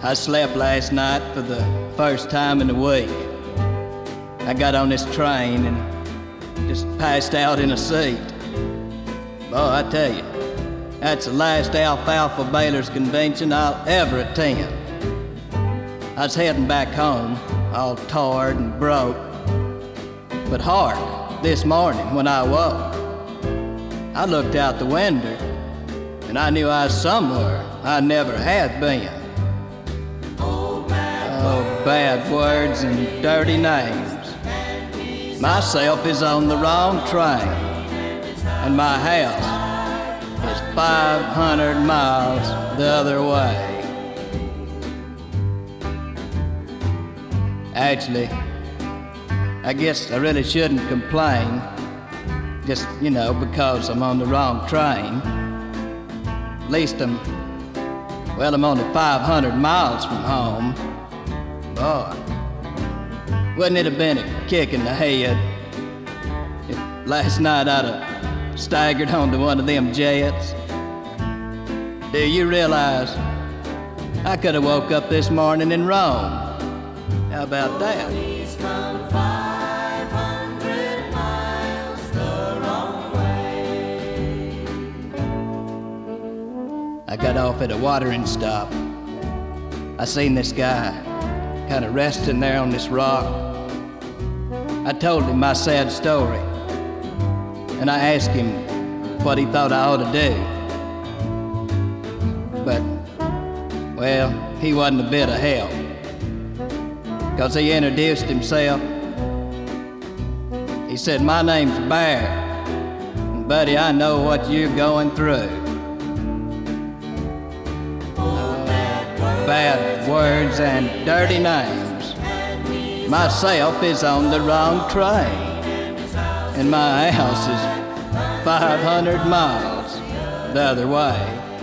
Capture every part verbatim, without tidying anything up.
I slept last night for the first time in a week. I got on this train and just passed out in a seat. Boy, I tell you, that's the last Alfalfa Balers convention I'll ever attend. I was heading back home, all tired and broke. But hark, this morning when I woke, I looked out the window and I knew I was somewhere I never had been. Oh, bad words and dirty names. Myself is on the wrong train, and my house is five hundred miles the other way. Actually, I guess I really shouldn't complain, just, you know, because I'm on the wrong train. At least I'm, well, I'm only five hundred miles from home. Boy, wouldn't it have been a kick in the head if last night I'd have staggered onto one of them jets? Do you realize I could have woke up this morning in Rome? How about that? I got off at a watering stop. I seen this guy kind of resting there on this rock. I told him my sad story, and I asked him what he thought I ought to do. But, well, he wasn't a bit of help, because he introduced himself. He said, "My name's Bear, and buddy, I know what you're going through." Bad words and dirty names. Myself is on the wrong train, and my house is five hundred miles the other way.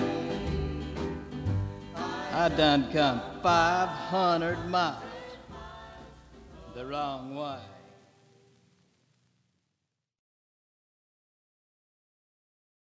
I done come five hundred miles the wrong way.